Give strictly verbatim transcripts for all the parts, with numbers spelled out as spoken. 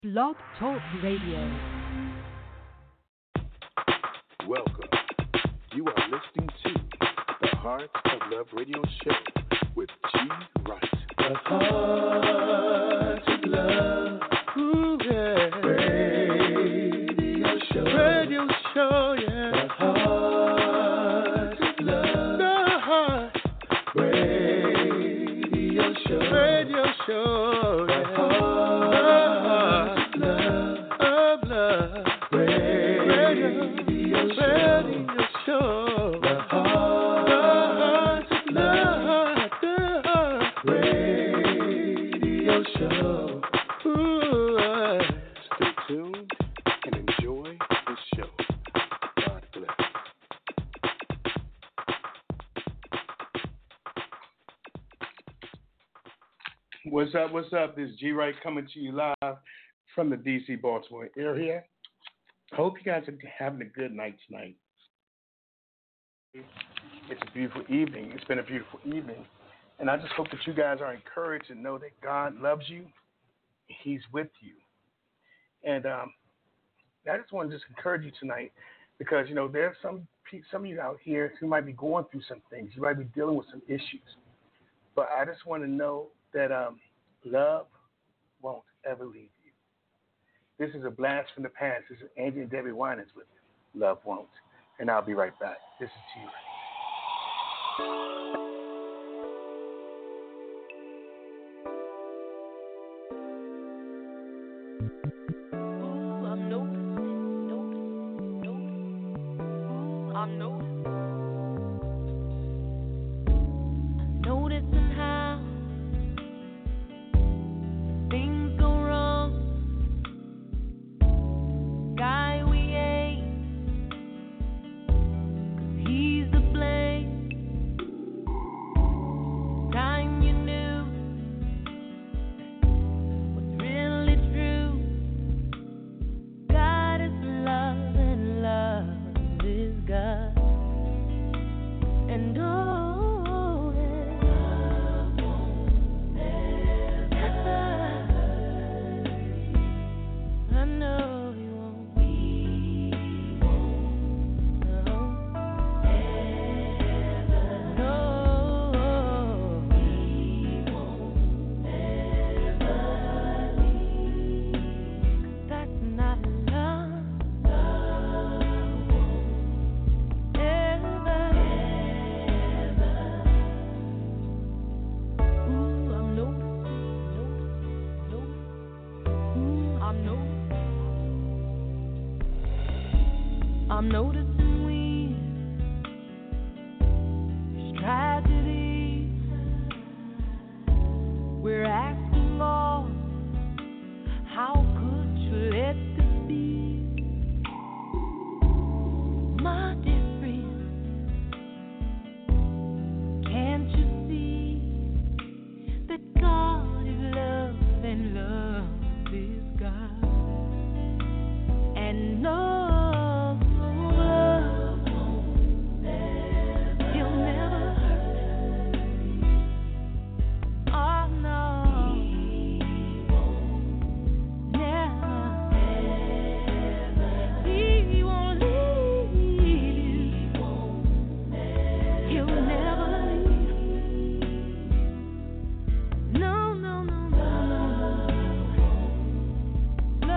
Blog Talk Radio. Welcome. You are listening to the Heart of Love Radio Show with G. Wright. The Heart of Love. Ooh, yeah. Radio Show. Radio Show, yeah. The Heart of Love. The Heart. Radio Show. Radio Show. What's up, what's up? This is G. Wright coming to you live from the D C Baltimore area. I hope you guys are having a good night tonight. It's a beautiful evening. It's been a beautiful evening. And I just hope that you guys are encouraged and know that God loves you. He's with you. And um, I just want to just encourage you tonight because, you know, there's some, some of you out here who might be going through some things. You might be dealing with some issues. But I just want to know that um, love won't ever leave you. This is a blast from the past. This is Angie and Debbie Winans with Love Won't. And I'll be right back. This is G. Ooh, I'm noticing, noticing, noticing. Ooh, I'm noticing. I'm noticing how things go wrong. Guy we ain't, 'cause he's the blame. Time you knew what's really true. God is love and love is God. And oh, that love won't never hurt. I know you won't. We won't no, ever. No, we won't ever leave. That's not love. Love won't ever, ever. Ooh, I'm noticing, noticing, noticing. Ooh, I'm noticing. I'm noticing we there's tragedy. We're asking God, how could you let this be? My dear friend, can't you see that God is love and love is God? And no love won't never, he'll never hurt. Oh no, he won't never, ever. He won't leave you. He won't never, he'll never leave. No, no, no, no, no.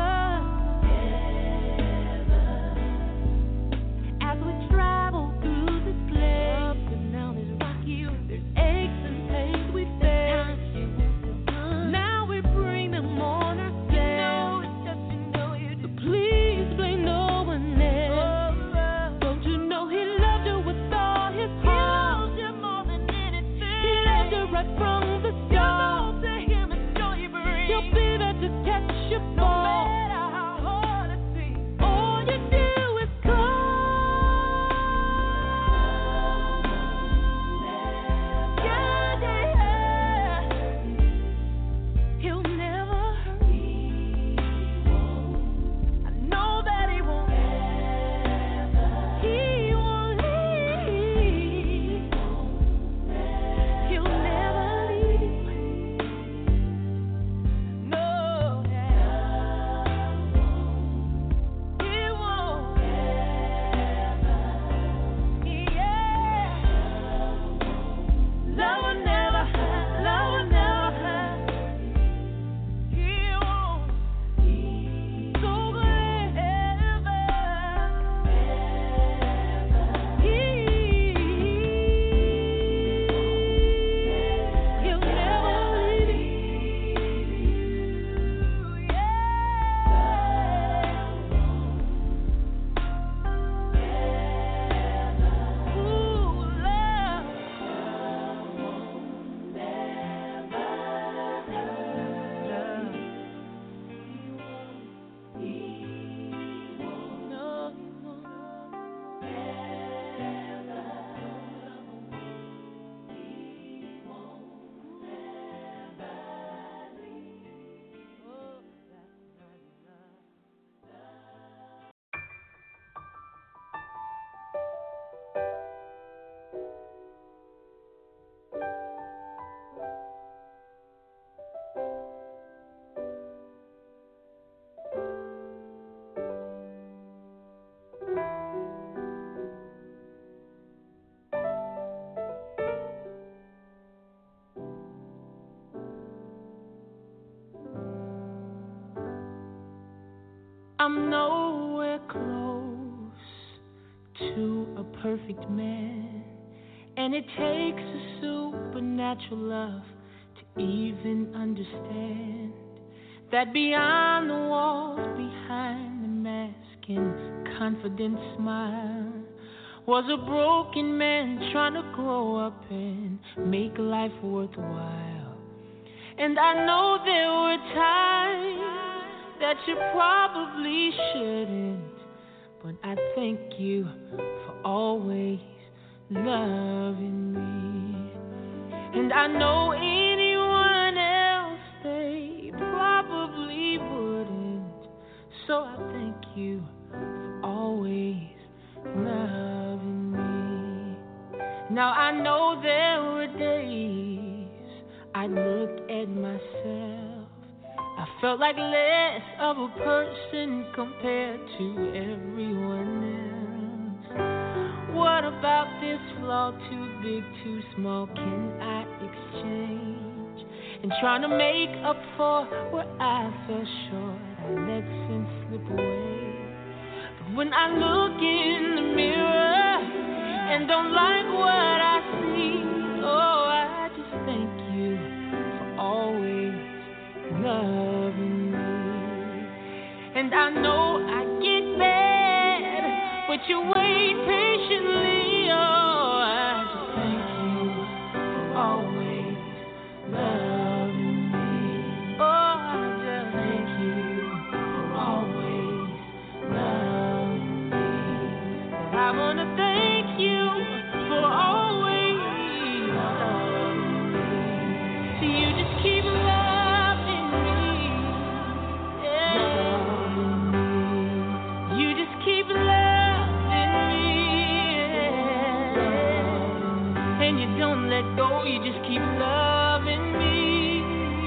I'm nowhere close to a perfect man, and it takes a supernatural love to even understand that beyond the walls, behind the mask and confident smile, was a broken man trying to grow up and make life worthwhile. And I know there were times that you probably shouldn't, but I thank you for always loving me. And I know anyone else, they probably wouldn't, so I thank you for always loving me. Now I know there were days I'd look at myself, I felt like less of a person compared to everyone else. What about this flaw, too big, too small, can I exchange? And trying to make up for where I fell short, I let sin slip away. But when I look in the mirror and don't like what I see, oh, I just thank you for always loving me. And I know I get mad, but you wait patiently. Oh, I just thank you for always loving me. Oh, I just thank you for always loving me. But I want to thank you for always loving me. So you just keep loving me. Yeah. You just keep loving me. Yeah. And you don't let go, you just keep loving me.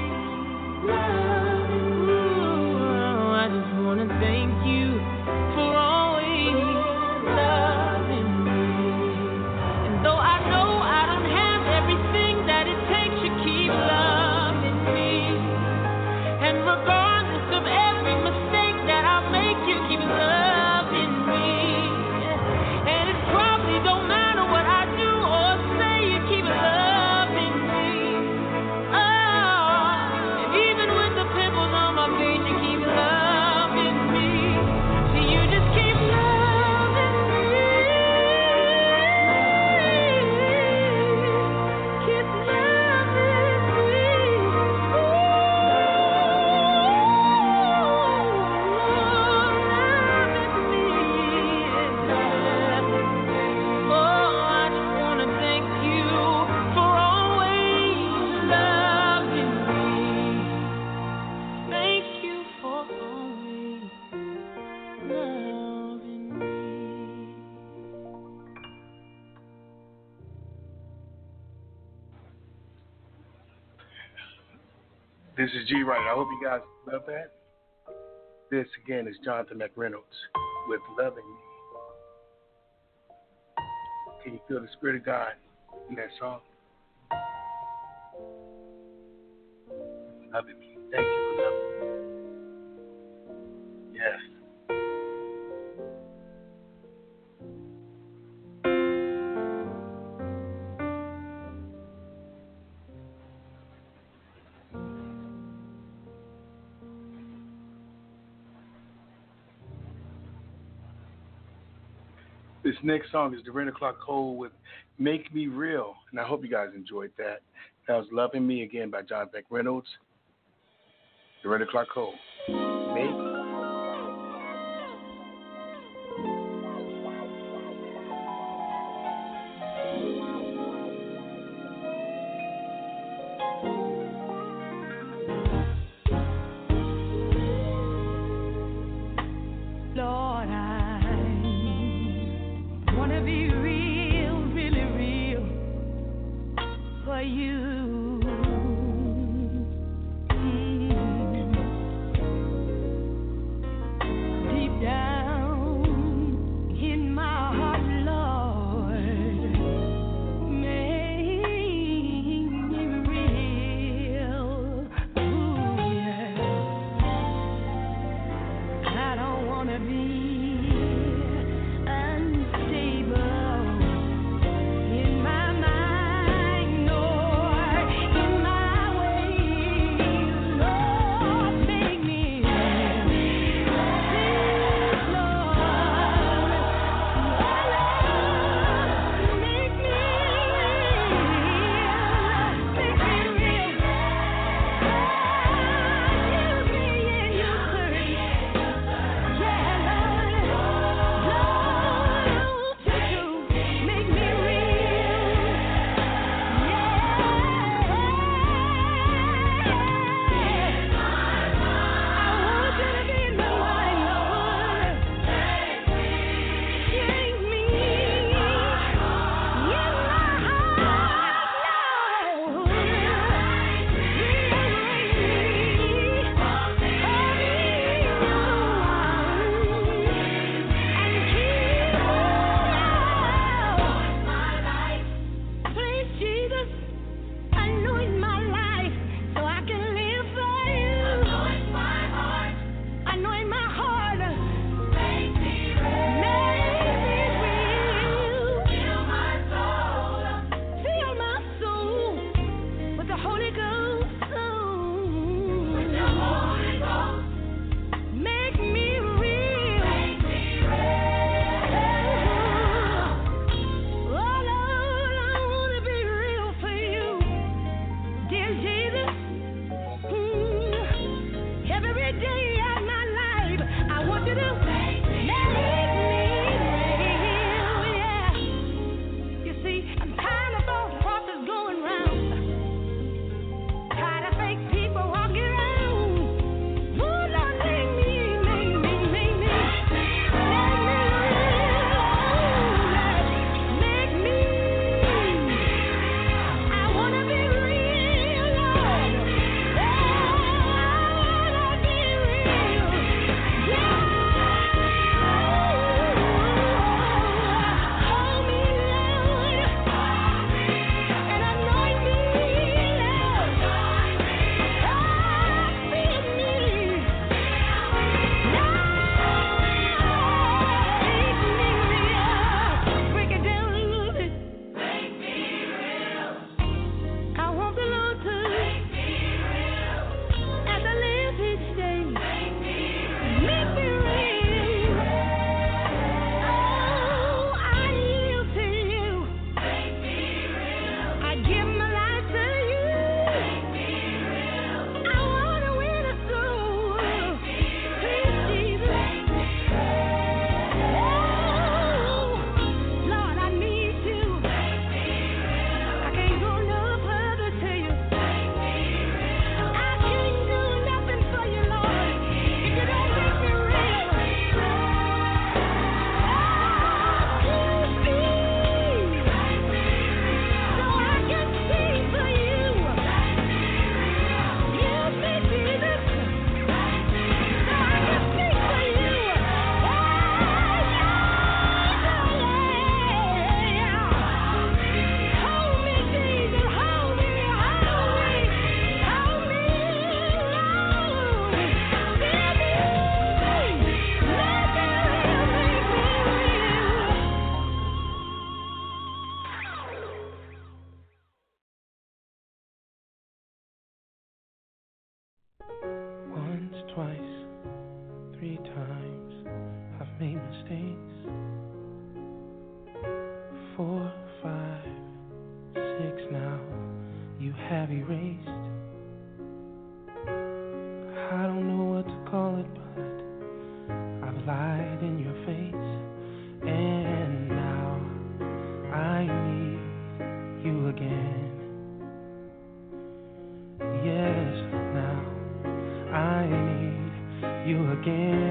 Loving me. Oh, I just want to thank you for always loving me. And though I know I don't have everything that it takes, you keep loving me. And regardless of every mistake that I make, you keep loving me. And it probably don't matter what I do or say, you keep loving me. Oh, and even with the pimples on my face, you keep loving me. So you just keep loving me. Keep loving me. Oh, loving me. Oh, I just want to thank you for always loving me. Thank you for always loving me. This is G Wright. I hope you guys love that. This again is Jonathan McReynolds with Loving Me. Can you feel the Spirit of God in that song? Loving me. Thank you for loving me. Yes. This next song is Dorinda Clark Cole with Make Me Real, and I hope you guys enjoyed that. That was Loving Me again by John McReynolds. Dorinda Clark Cole. Make Lord, I want to be real, really real for you. Mm.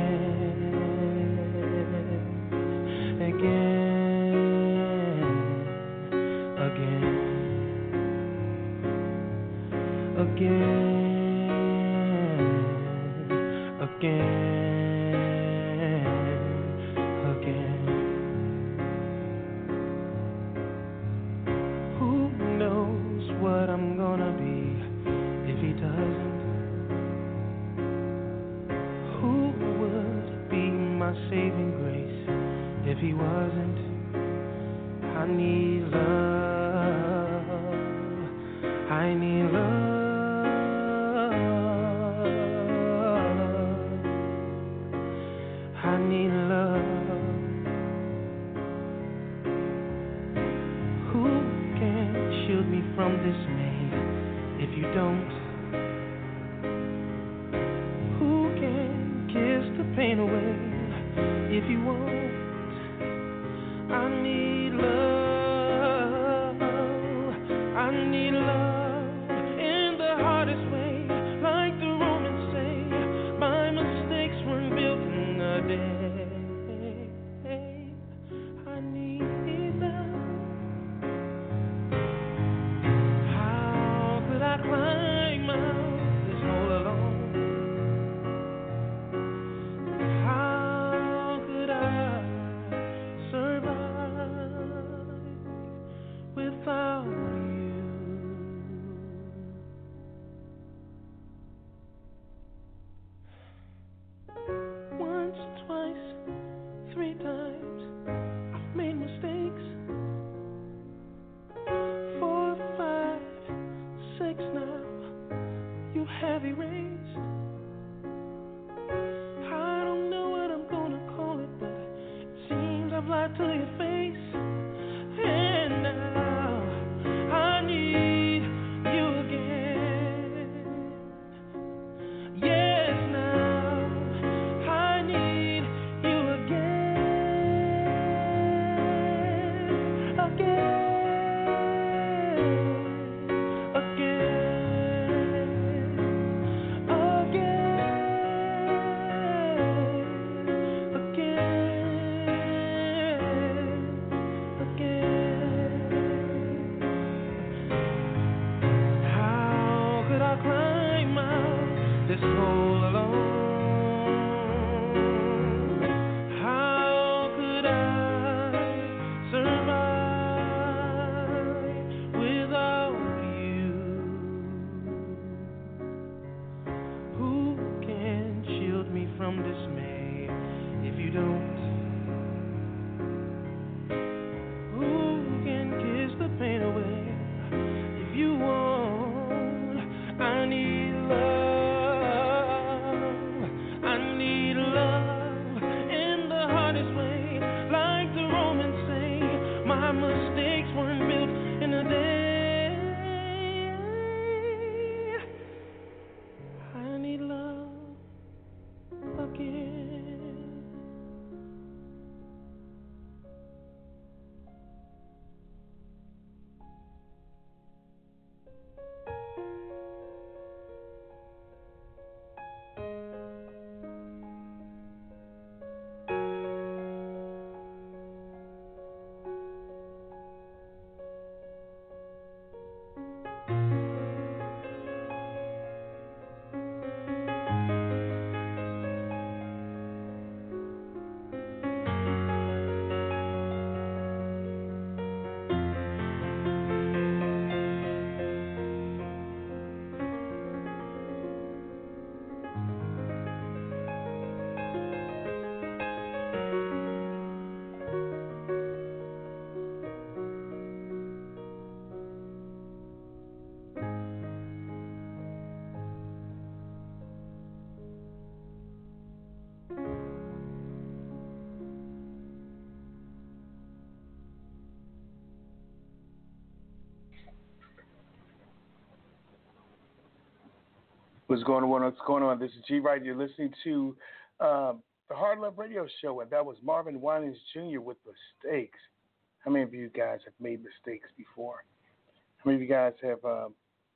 What's going on? What's going on? This is G Wright. You're listening to uh, the Hard Love Radio Show, and that was Marvin Winans Junior with Mistakes. How many of you guys have made mistakes before? How many of you guys have, um,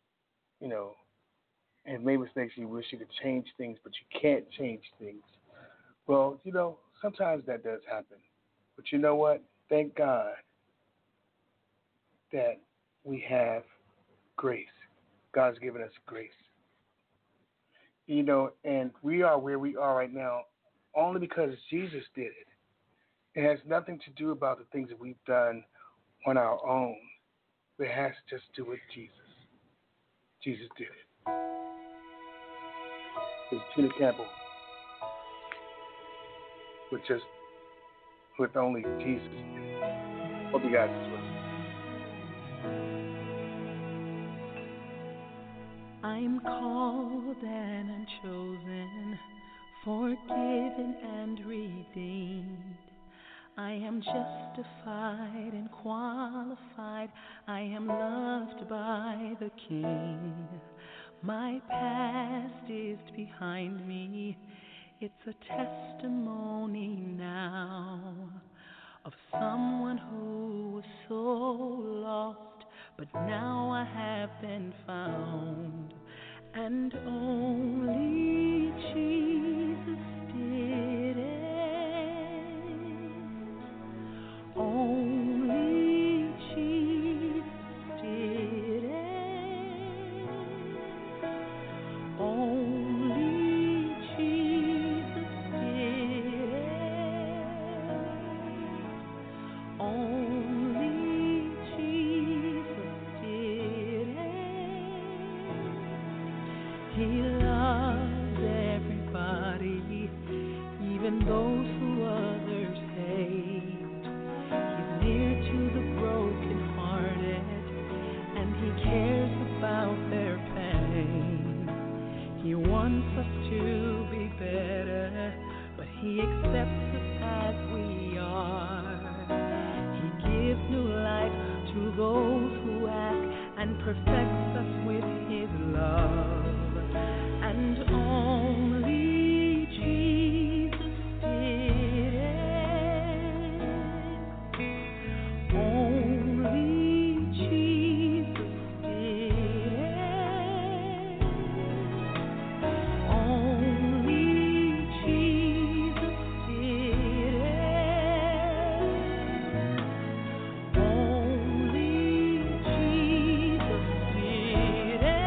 you know, have made mistakes? You wish you could change things, but you can't change things. Well, you know, sometimes that does happen. But you know what? Thank God that we have grace. God's given us grace. You know, and we are where we are right now only because Jesus did it. It has nothing to do about the things that we've done on our own. It has just to do with Jesus. Jesus did it. It's Tina Campbell with just with only Jesus. Hope you guys enjoy. I'm called and I'm chosen, forgiven and redeemed. I am justified and qualified. I am loved by the King. My past is behind me. It's a testimony now of someone who was so lost, but now I have been found. And only Jesus did it. Only Jesus did it. Only Jesus did it. Only Jesus did it. He loves everybody, even those who others hate. He's near to the brokenhearted, and he cares about their pain. He wants us to be better, but he accepts us as we are. He gives new life to those who ask and perfects us with his love. And only Jesus did it. Only Jesus did it. Only Jesus did it. Only Jesus did it.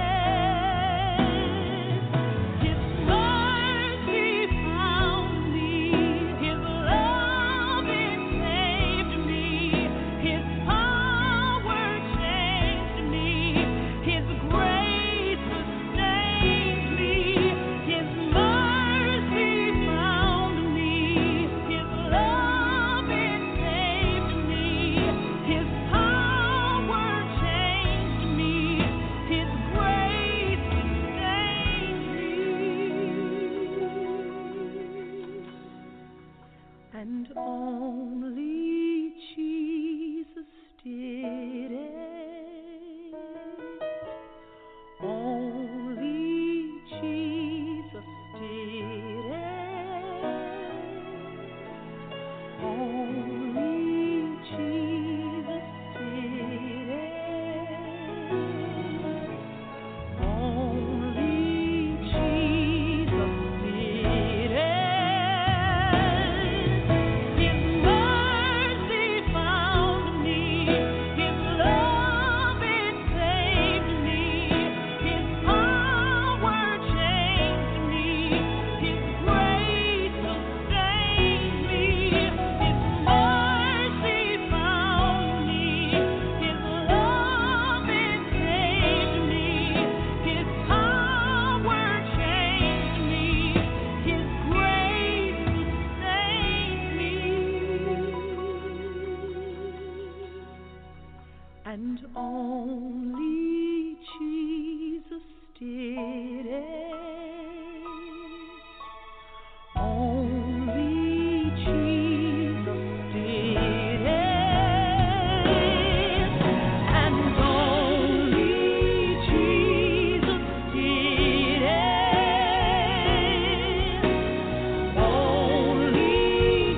His mercy found me. His love it saved me. His power changed me. His grace sustained me. His mercy found me. His love it saved me. His power changed me. His grace sustained me. And only Jesus did it. Only Jesus did it. Only Jesus did it. Only Jesus did it. His mercy found me. His love it saved me. His power changed me. His grace sustained me. His mercy found me. His love it saved me. His power changed me. His grace sustained me. And only Jesus did it. Only Jesus did it. And only Jesus did it. Only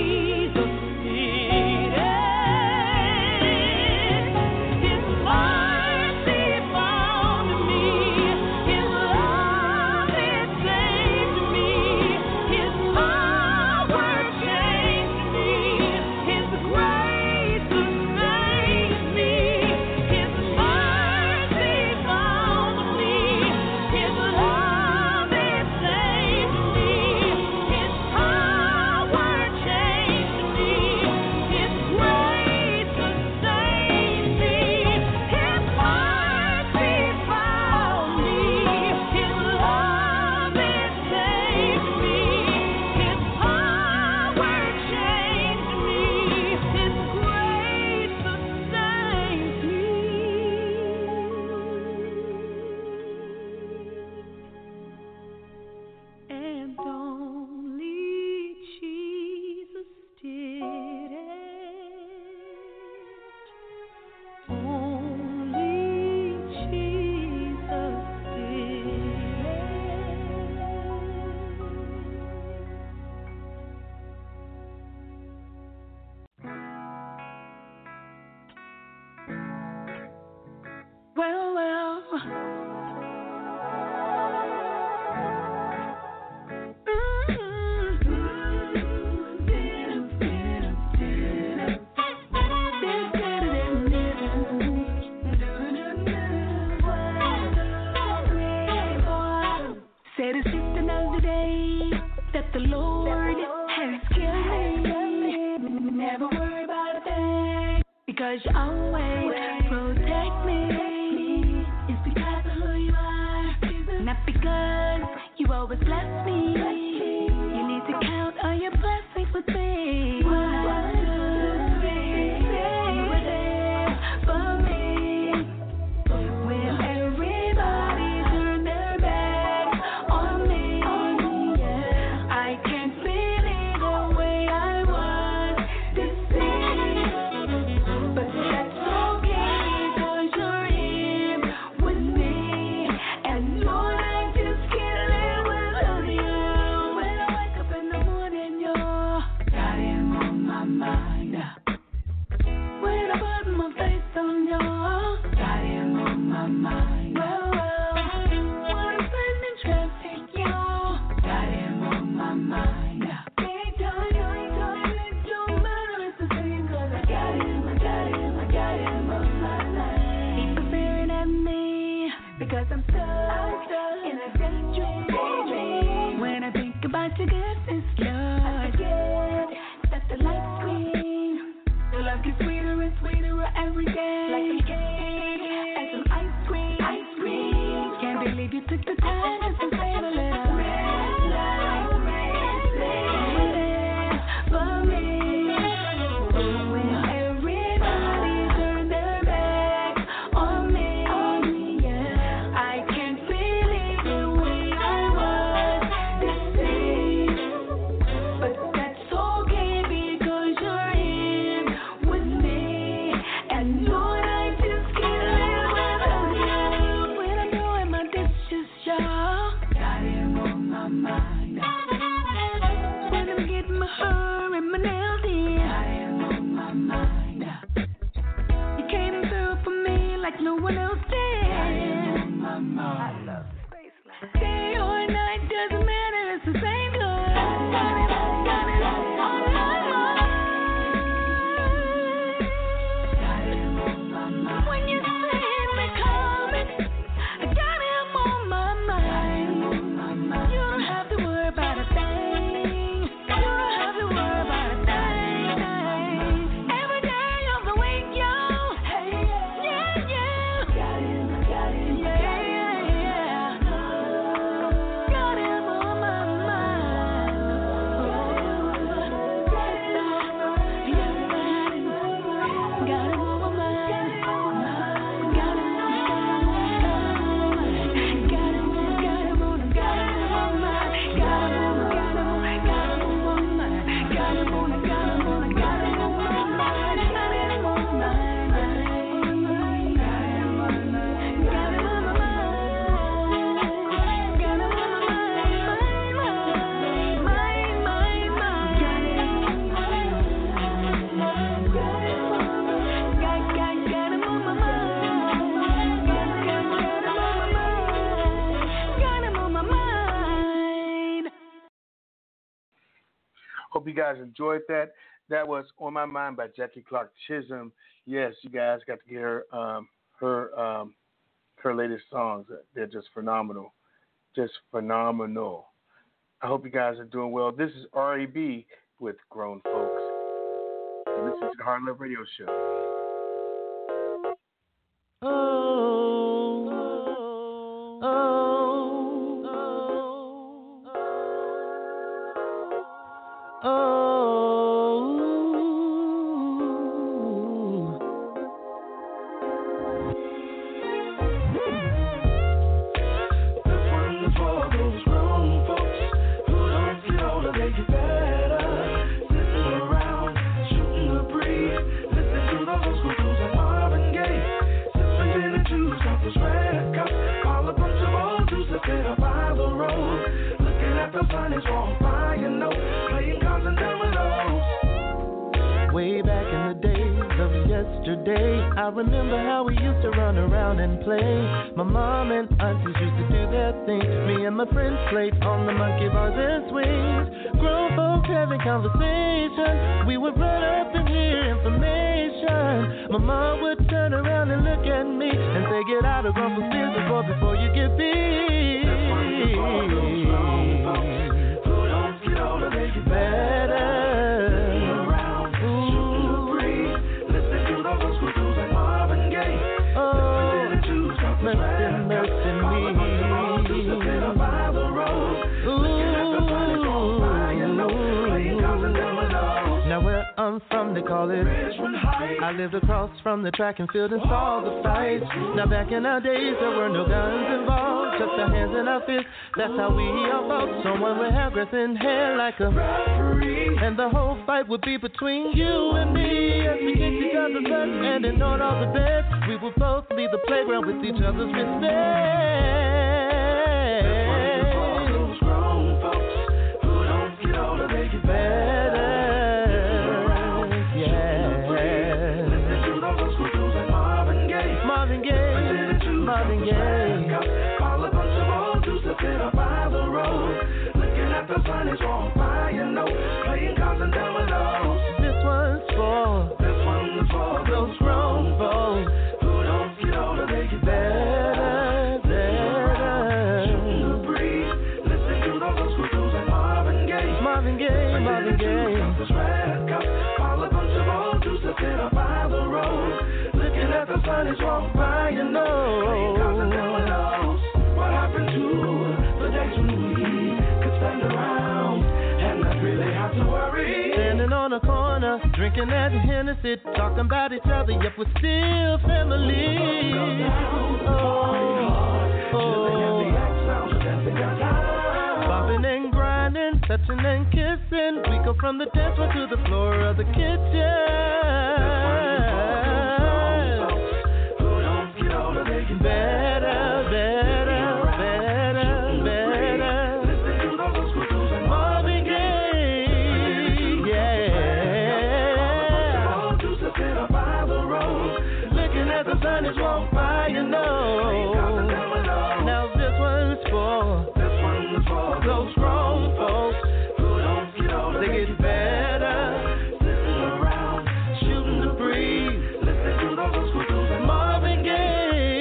Jesus did it. His Said it's just another day that the Lord has given me. Never worry about a thing, because you always protect me. It's because of who you are, not because you always bless me. You need to count all your blessings with me. One, two, three, you were there for me when everybody turned their back on me. I can't believe the way I was deceived, but that's okay because you're here with me. And Lord, I just can't live without you. When I wake up in the morning, you're got him on my mind. When I put my faith on you, got him on my mind. Well, well, when I'm sitting in traffic, you got him on my mind. Big time, big time, it don't matter, it's the same, 'cause I got him, I got him, I got him on my mind. People staring at me because I'm stuck in a daydream. When I think about your goodness, Lord, I forget that the lights green. Your love gets sweeter and sweeter every day. Like some cake and some ice cream. Ice cream. Can't believe you took the time just to say a little red light, red light. You were there for me when everybody turned their back on me. I can't believe the way I was deceived, but that's okay because you're here with me. And Lord, I just can't live without you. When I'm doing my dishes, y'all got him on my mind. When I'm getting my hair and my nails in, got him on my mind. You came through for me like no one else did. Got him on my mind. Day or night, doesn't matter, it's the same good. Got him, got him on my mind. Got him on my mind. When you see me coming, I got him on my mind. You don't have to worry about a thing. You don't have to worry about a thing. Every day of the week, yo. Hey, yeah, yeah. Got him, got him, yeah, yeah. Got him on my mind. Yes, I do. Got him on my mind. Got him, got him, got him, got him on, got him on my mind. Got him on, got him on, got him on my mind. Got him on, got him on, got him on my mind. Got him on my mind. Got him on my mind. Got him on my mind. Got him on my mind. Mind, mind, mind. Got him on my mind. Got him on my mind. Got, got, got him on my mind. Got, got, got him on my mind. Got him on my mind. Hope you guys enjoyed that. That was On My Mind by Jackie Clark Chisholm. Yes, you guys got to hear um, her um, her latest songs. They're just phenomenal. Just phenomenal. I hope you guys are doing well. This is R A B with Grown Folks. And this is the Hard Love Radio Show. Oh, oh, oh, oh. This one's for those grown folks who don't get older, they get better. Sitting around, shooting the breeze, listening to those old school blues and Marvin Gaye. Sipping gin and juice off those red cups, all a bunch of old dudes that fit up by the road. Looking at the sun, it's warm by, you know, playing cards and dominoes. Way back in the days of yesterday. I remember how we used to run around and play. My mom and aunties used to do their thing. Me and my friends played on the monkey bars and swings. Grown folks having conversation. We would run up and hear information. My mom would turn around and look at me and say, get out of Grumple's business before, before you get big. Who don't get older, they get better. Mercy, mercy me. Now where I'm from, they call it I lived across from the track and field and saw the fights. Now back in our days, there were no guns involved, just our hands and our fists. That's how we all fought. Someone would have grass in hair like a referee, and the whole fight would be between you and me. As we kicked each other's butts and ignored all the bets, we would both leave the playground with each other's respect. Those grown folks who don't get older, they get better. Marvin Gaye, Marvin Gaye. All a bunch of old dudes that sit up by the road, looking at the sun is on fire, no, playing cards and dominoes. This one's for, this one's for those grown folks who don't get older, they get better, better. Shooting the breeze, listen to those old school dudes like Marvin Gaye, Marvin Gaye, Marvin Gaye. All a bunch of old dudes that sit up by the road, looking at the sun is on fire, you know. What happened to the days when we could stand around and not really have to worry? Standing on a corner, drinking that Hennessy, talking about each other, yet we're still family. Oh, oh, bopping and grinding, touching and kissing. We go from the dance floor to the floor of the kitchen. Better, better, better, better. Marvin Gaye, yeah. Looking at the sun is on fire, you know. Now this one's for, this one's for those grown folks who don't get older, they get better. Sitting around, shooting the breeze, listen to those schools. Marvin Gaye.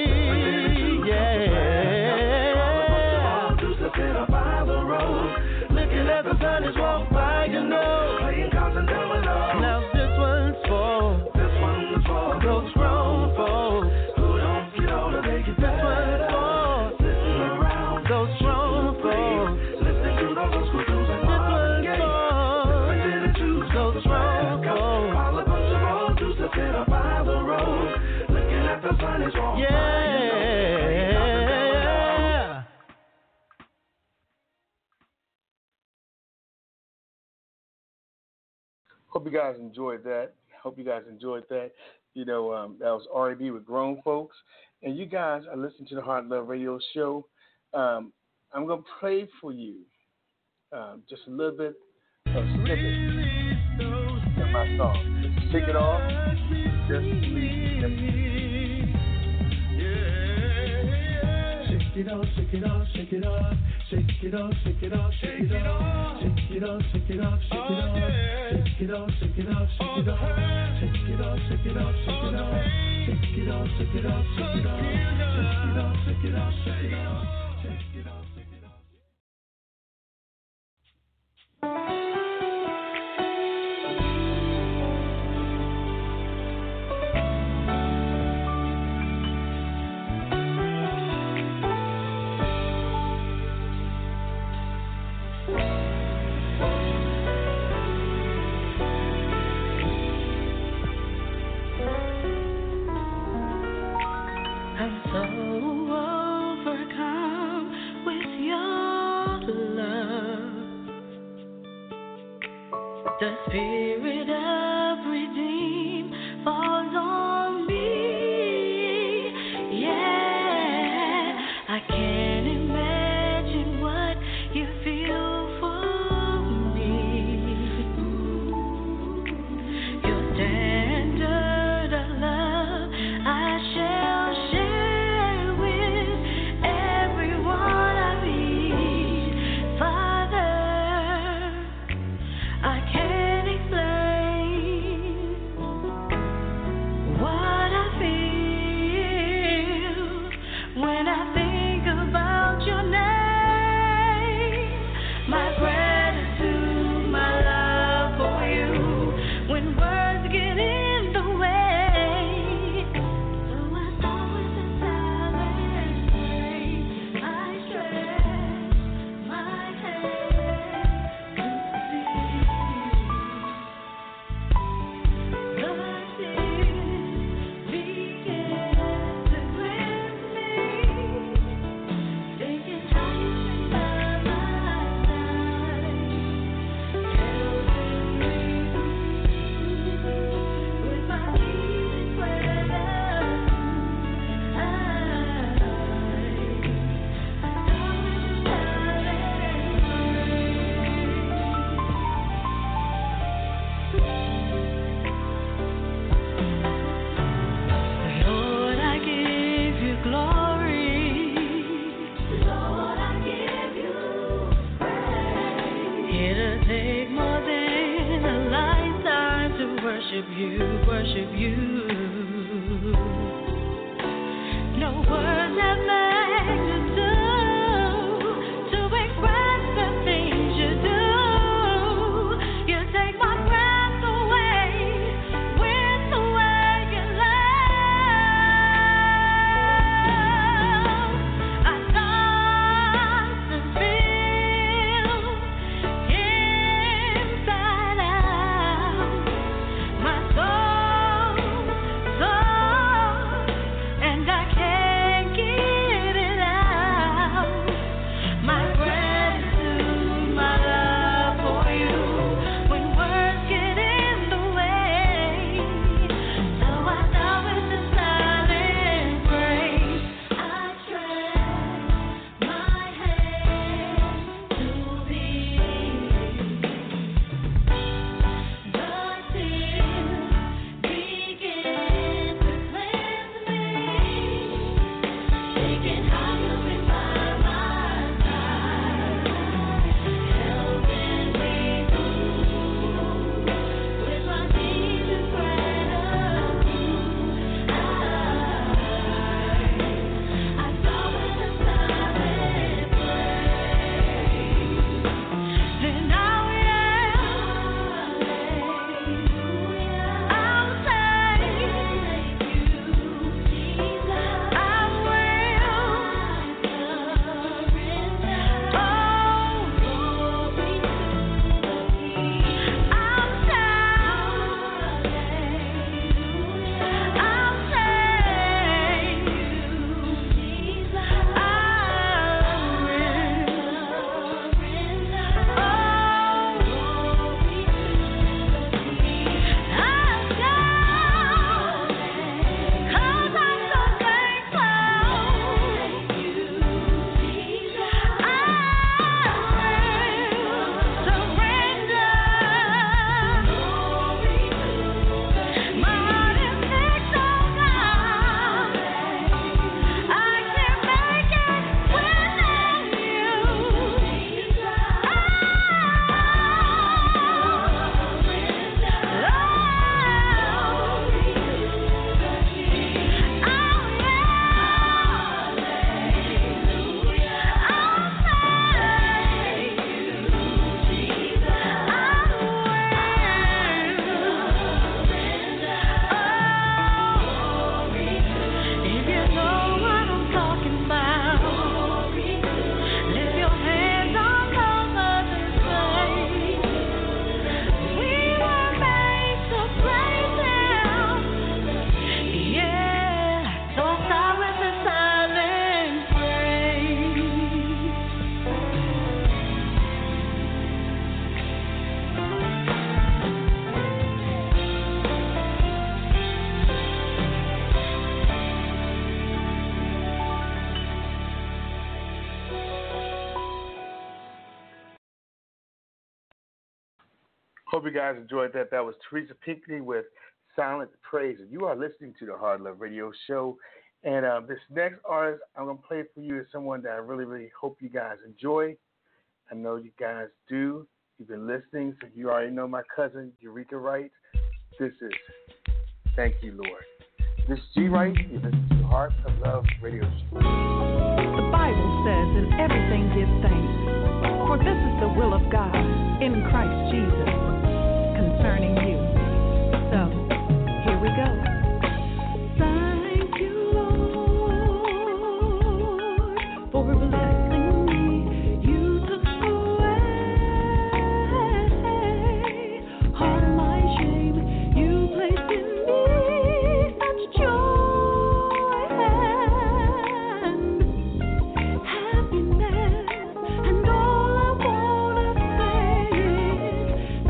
The sun is on fire, you know. Playing cards and dominoes. Now this one's for, this one's for those grown folks who don't get older, they get better. This one's for, sitting around those grown folks. Listen to those school dudes and Marvin Gaye. Listen to those grown folks. All a bunch of old dudes that sit up by the road, looking at the sun is on fire. Hope you guys enjoyed that. Hope you guys enjoyed that. You know, um, that was R and B with Grown Folks. And you guys are listening to the Heart Love Radio Show. Um, I'm going to play for you um, just a little bit of snippet of my song. Just shake it off. Just shake it off, shake it off, shake it off. Shake it off, shake it off, shake it off. Shake it off, shake it off, shake it off. Shake it off, shake it off, shake it off. Shake it off, shake it off, shake it off. Shake it off, shake it off, shake it off. Shake it off, shake it off, shake it off. Shake it off, shake it off. The spirit of redeem falls on me. Yeah, I can't imagine what you feel for me. Your standard of worship you, worship you. No words have magnitude to express the things you do. You take my breath away with the way you love. I start to feel inside out. My soul, soul, and I can't get it out. My gratitude, my love for you, when words get in the way. So I start with the silent praise. I stretch my hands to thee. The tears begin to cleanse me. Taking how you been by my side, helping me through with my deepest gratitude. I I start with a silent praise, and I will. I'll say thank you, Jesus. I will surrender. Oh, glory to the King. I'll shout hallelujah. I'll say you, Jesus. I will surrender. Oh, glory to the King. I'll shout, 'cause I'm so thankful. Thank you, Jesus. I will surrender. Glory to my heart is fixed on God. I can't make it without you, Jesus. I If you know what I'm talking about, lift your hands all over this place. We were made to praise Him. Yeah, so start with a silent praise. Hope you guys enjoyed that. That was Teresa Pinckney with Silent Praise. You are listening to the Hard Love Radio Show. And uh, this next artist I'm going to play for you is someone that I really, really hope you guys enjoy. I know you guys do. You've been listening, so you already know my cousin, Eureka Wright. This is Thank You, Lord. This is G. Wright. You listen to the Heart of Love Radio Show. The Bible says, in everything give thanks, for this is the will of God in Christ Jesus concerning you. So, here we go. Thank you, Lord, for blessing me. You took away all my shame. You placed in me such joy and happiness. And all I wanna say is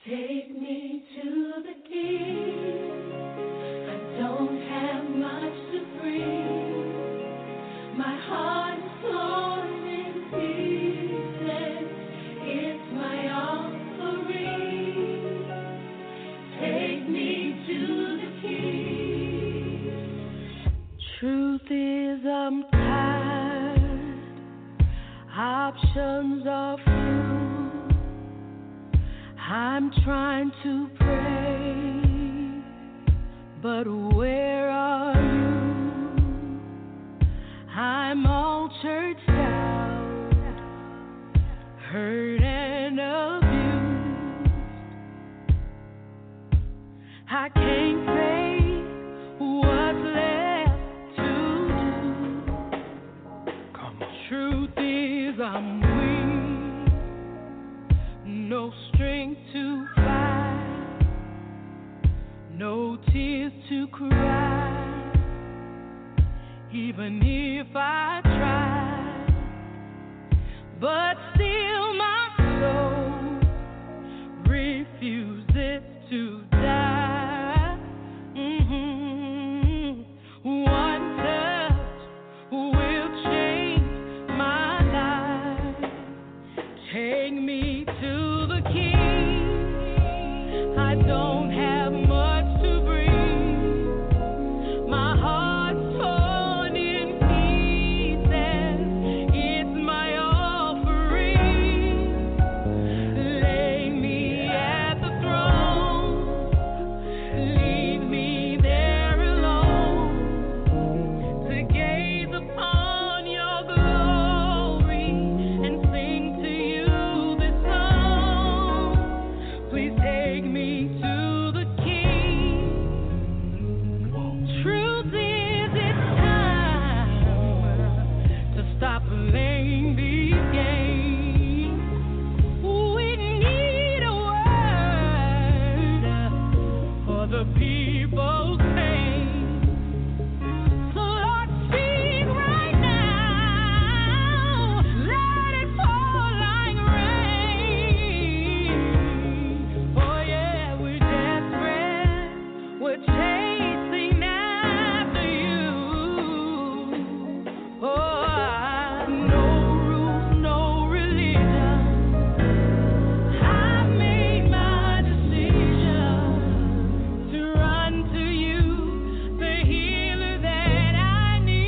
Take me to the King. I don't have much to bring. My heart is torn in pieces. It's my offering. Take me to the King. Truth is, I'm tired. Options are few. I'm trying to pray, but where are you? I'm all churched out, hurt and abused. I can't say what's left to do. Come on. Truth is, I'm weak, no strength to fight, no tears to cry. Even if I try, but still my soul refuses to die. Mm-hmm. One touch will change my life. Take me to the King. I don't have much to bring. My heart's torn in pieces. It's my offering. Lay me at the throne. Leave me there alone to gaze upon your glory and sing to you this song. Please take me to the King. Truth is, it's time to stop playing these games. We need a word for the people's pain. So Lord, speak right now. Let it fall like rain. Oh yeah, we're desperate. We're chasing after you. Oh, I- no rules, no religion. I've made my decision to run to you, the healer that I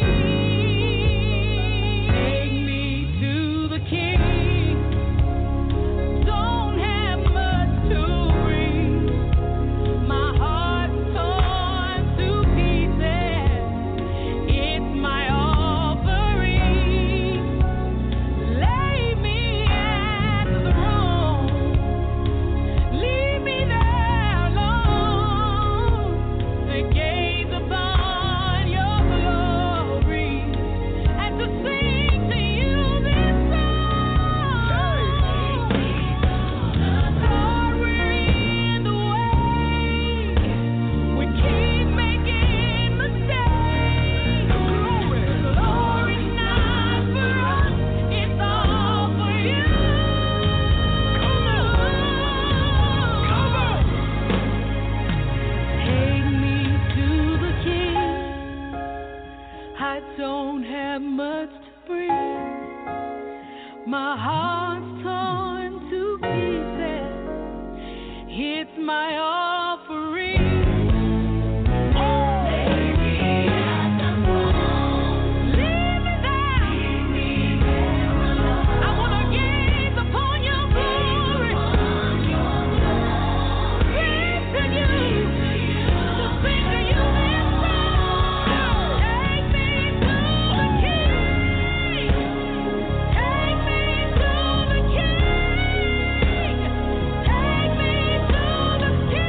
need. Take me to the King. Don't have much to bring. My heart's torn to pieces. It's my offering. Lay me at the throne. Leave me there alone to gaze upon your glory and to sing to you this song. Lord, we're in the way. We keep making mistakes. Glory's not for us, it's all for you. Take me to the King. I don't have much to bring. My heart's torn to pieces. It's my offering. Leave me there. I wanna gaze upon your glory. Sing to you, to sing to you this song. Take me to the King. Take me to the King. Take me to the King.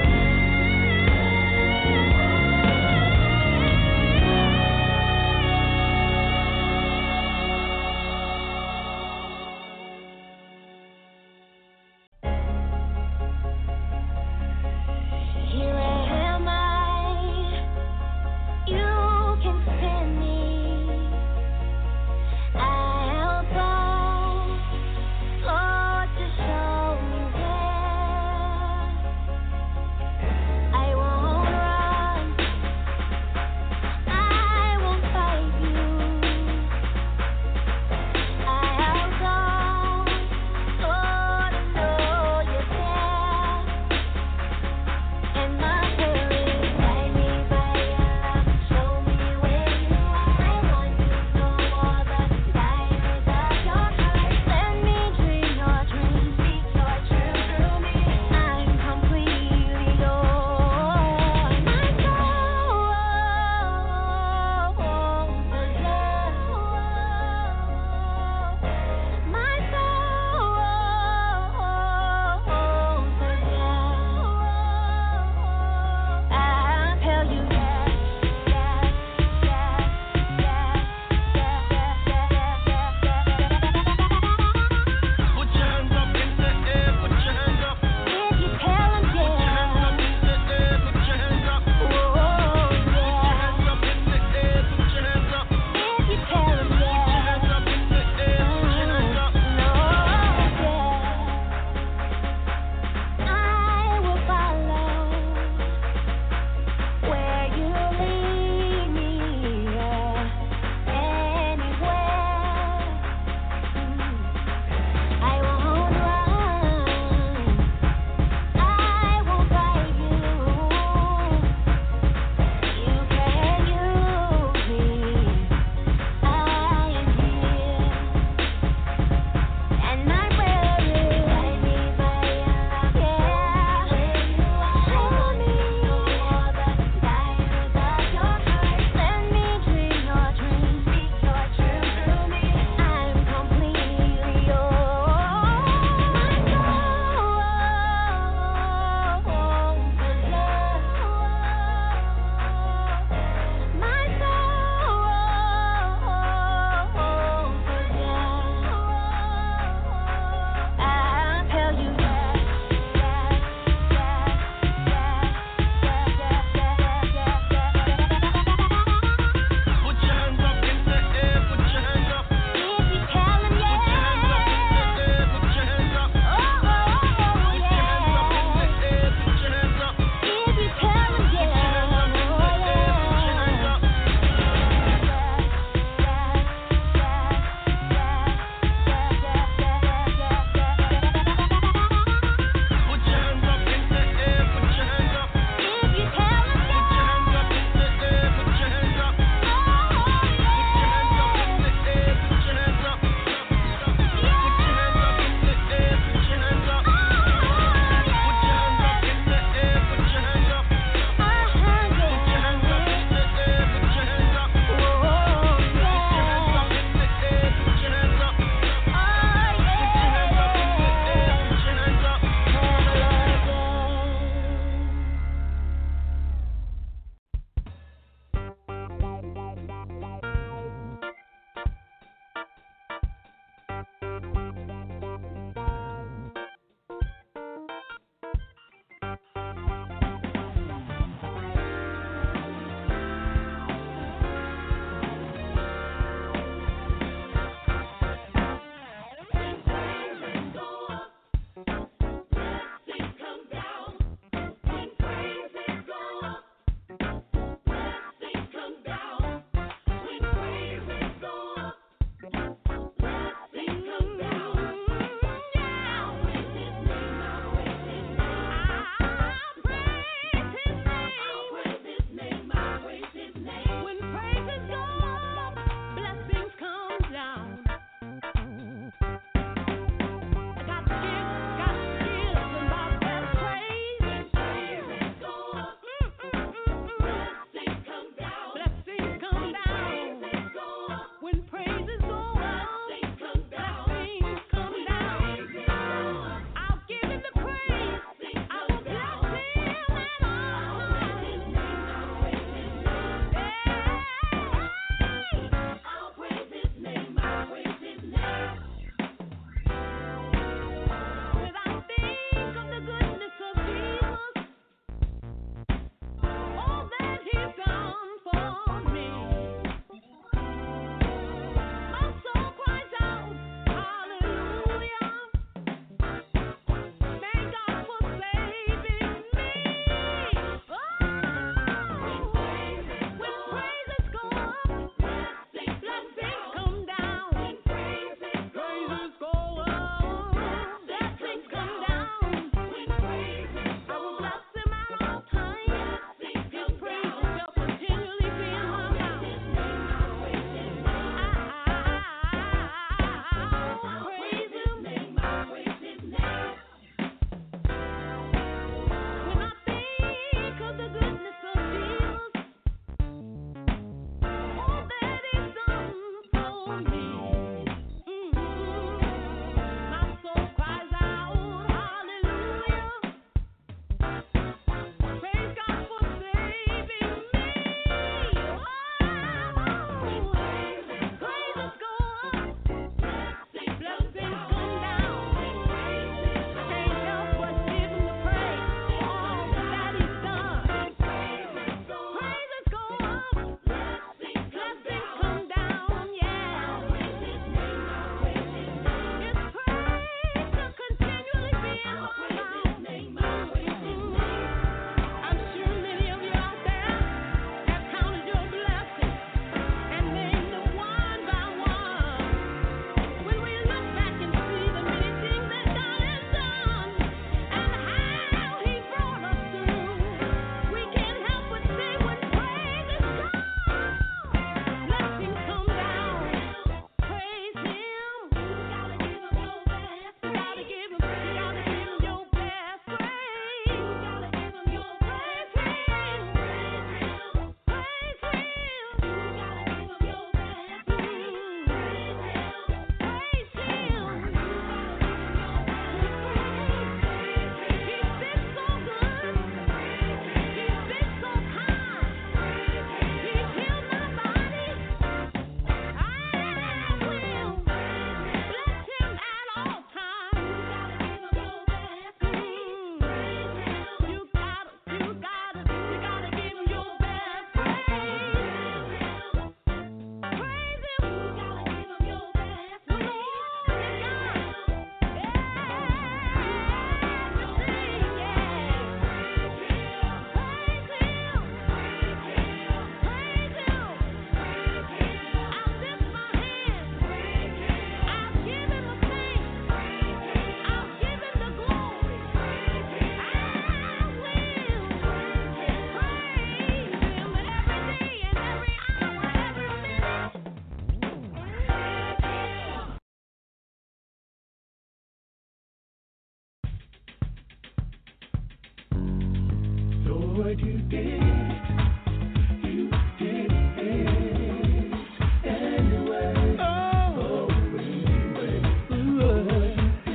Lord, you did. You did it anyway. Oh, anyway. Lord,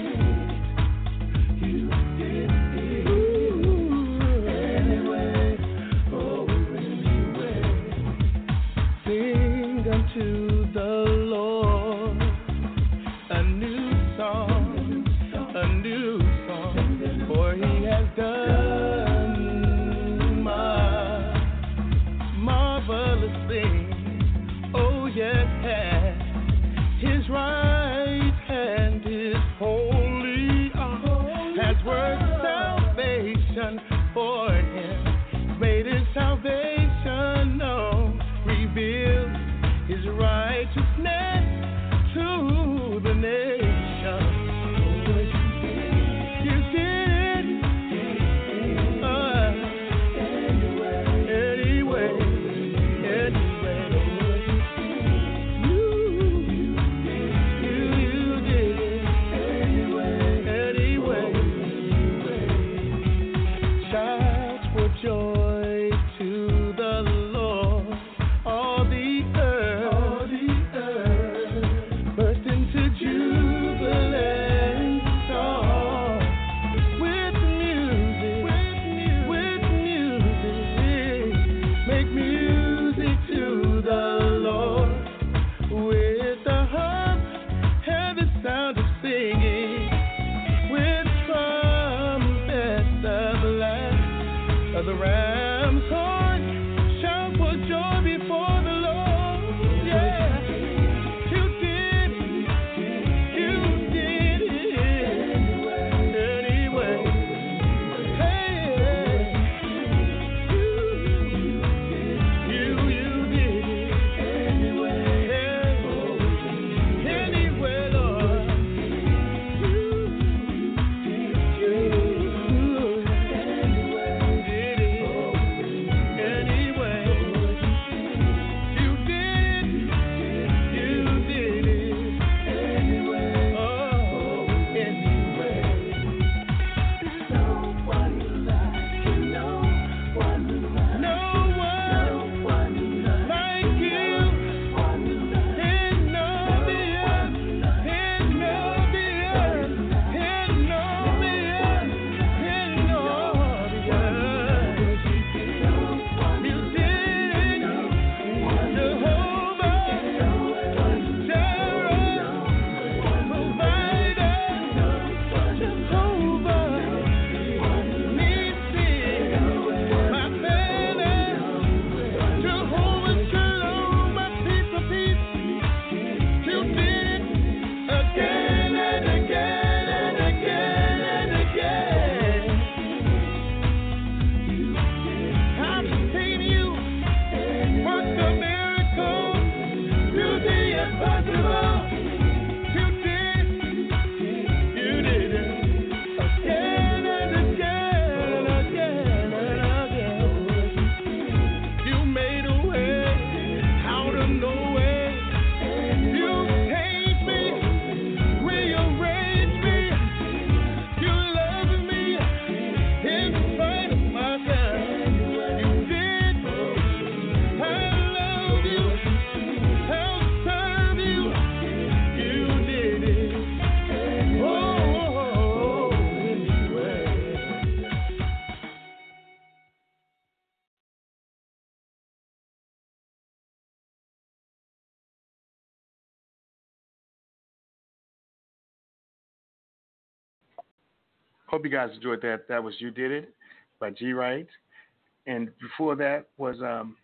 you did it anyway. Oh, anyway. Sing unto the Lord a new song, a new song, for He has done marvelous thing. Oh yes, His right hand is holy, uh, has worked salvation for Him, made His salvation known, revealed His righteousness to the nation. You did it uh, anyway. Joy to the Lord, all the earth, all the earth, burst into jubilant song with music, with music, make music to the Lord with the harp and the sound of singing, with trumpets of life. The ram's horn, shout for joy before the Lord. Yeah, you did, you did it anyway. Hey, you, you, you did it anyway. Anyway, Lord, you, you. Hope you guys enjoyed that. That was You Did It by G. Wright. And before that was um,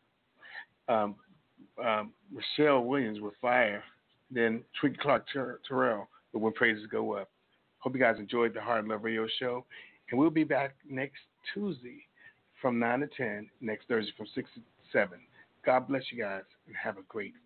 um, um, Michelle Williams with Fire. Then Twiggy Clark Ter- Terrell with When Praises Go Up. Hope you guys enjoyed the Hard Love Radio Show. And we'll be back next Tuesday from nine to ten, next Thursday from six to seven. God bless you guys and have a great